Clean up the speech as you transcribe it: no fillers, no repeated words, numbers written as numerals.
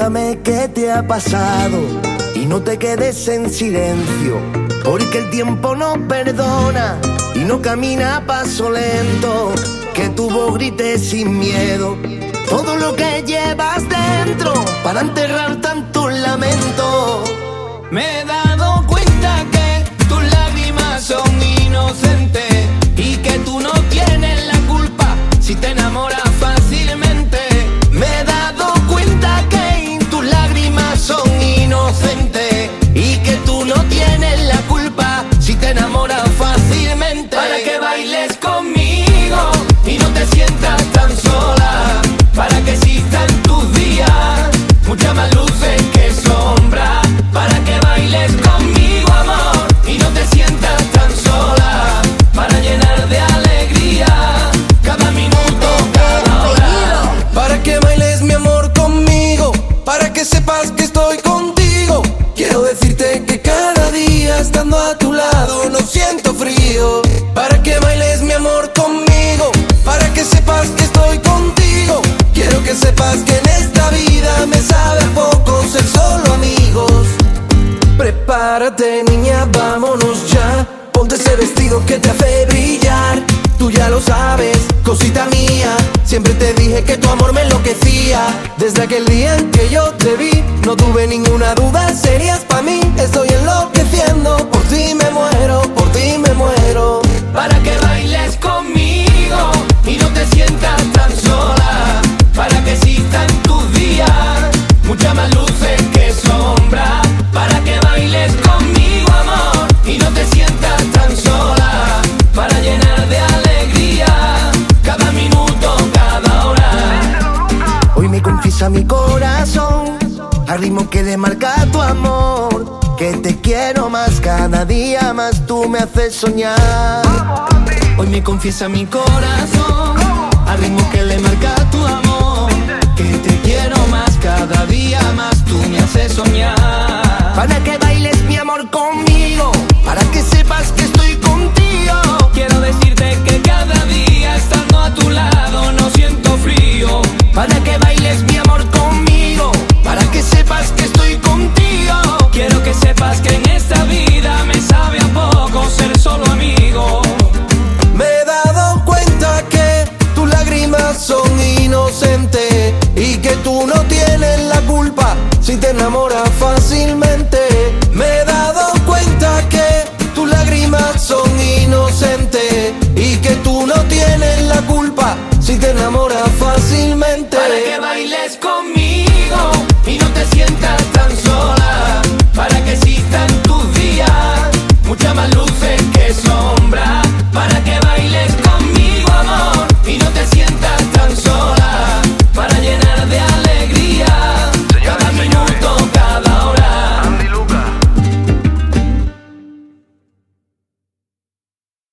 Cuéntame qué te ha pasado y no te quedes en silencio, porque el tiempo no perdona y no camina a paso lento. Que tu voz grite sin miedo todo lo que llevas dentro para enterrar tanto lamento. Me he dado cuenta que tus lágrimas son inocentes y que tú no tienes la culpa si te enamoras fácilmente. Me he dado cuenta que tus lágrimas son inocentes y que tú no tienes la culpa si te enamoras fácilmente. Para que bailes conmigo y no te sientas tan sola, para que existan tus días muchas más luces que sombras, para que bailes conmigo, amor, y no te sientas tan sola, para llenar de alegría cada minuto, cada hora. Para que bailes, mi amor, conmigo, para que sepas que estoy contigo. Quiero decirte que cada día estando a tu lado no siento frío. Para que bailes, mi amor, conmigo, para que sepas que estoy contigo. Quiero que sepas que en esta vida me sabe a poco ser solo amigos. Prepárate, niña, vámonos ya. Ponte ese vestido que te hace brillar. Tú ya lo sabes, cosita mía, siempre te dije que tu amor me enloquecía. Desde aquel día en que yo te vi, no tuve ninguna duda, serías pa' mí. Estoy enloqueciendo, por ti me muero, por ti me muero. Para que bailes conmigo y no te sientas tan sola, para que existan tus días muchas más luces que sombras, para que bailes conmigo, amor, y no te sientas tan sola, para llenar de alegría cada minuto, cada hora. Hoy me confiesa mi corazón al ritmo que le marca tu amor, que te quiero más, cada día más tú me haces soñar. Hoy me confiesa mi corazón al ritmo que le marca tu amor, que te quiero más, cada día más tú me haces soñar. Para que bailes, mi amor, conmigo, para que sepas que estoy contigo. Quiero decirte que cada día estando a tu lado no siento frío. Para que bailes, mi amor, conmigo, para que sepas que estoy contigo. Quiero que sepas que en esta vida me sabe a poco ser solo amigo. Me he dado cuenta que tus lágrimas son inocentes y que tú no tienes la culpa si te enamoras fácilmente. Me he dado cuenta que tus lágrimas son inocentes y que tú no tienes la culpa si te enamoras fácilmente. Para que bailes conmigo y no te sientas tan